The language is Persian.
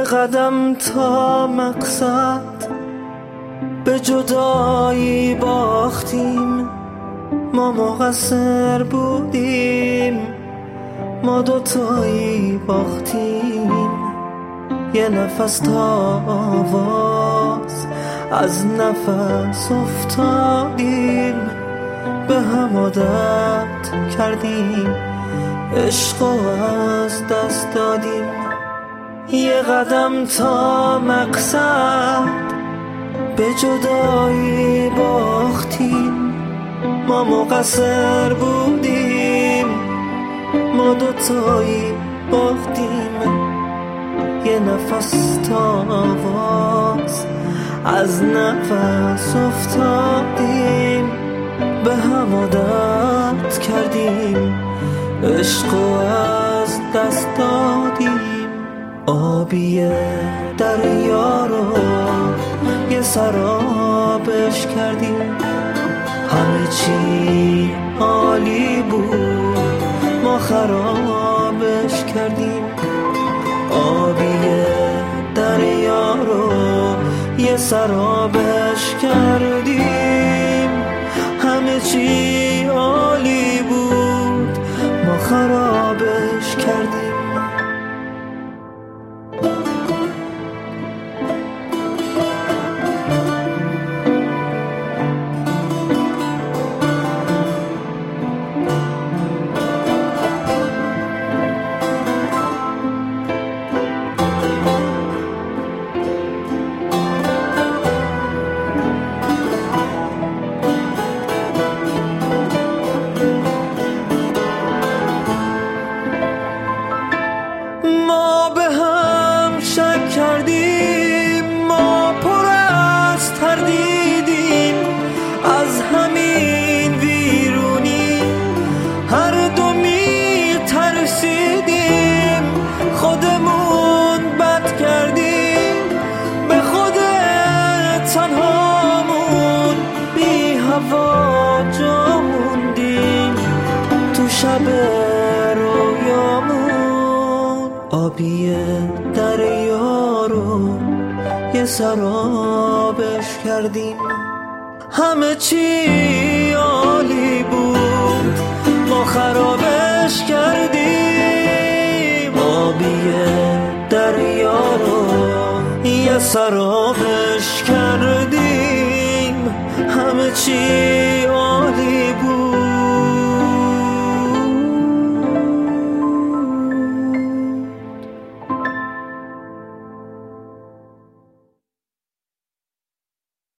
قدم تا مقصد به جدایی باختیم، ما مقصر بودیم، ما دوتایی باختیم. یه نفس تا آواز از نفس افتادیم، به هم عادت کردیم، عشق از دست دادیم. یه قدم تا مقصد به جدایی باختیم، ما مقصر بودیم، ما دوتایی باختیم. یه نفس تا آواز از نفس افتادیم، به هم عادت کردیم، عشق از دست دادیم. آبی دریا رو یه سرابش کردیم، همه چی عالی بود، ما خرابش کردیم. آبی دریا رو یه سرابش کردیم، همه چی عالی بود، ما خرابش کردیم. ما به هم شک کردیم، ما پر از تردیدیم، از همین ویرونی هر دو می ترسیدیم. خودمون بد کردیم، به خود تنهامون بی هوا جا موندیم تو شب رویامون. آبی دریا رو یه سرابش کردیم، همه چی عالی بود، ما خرابش کردیم. آبی دریا رو یه سرابش کردیم، همه چی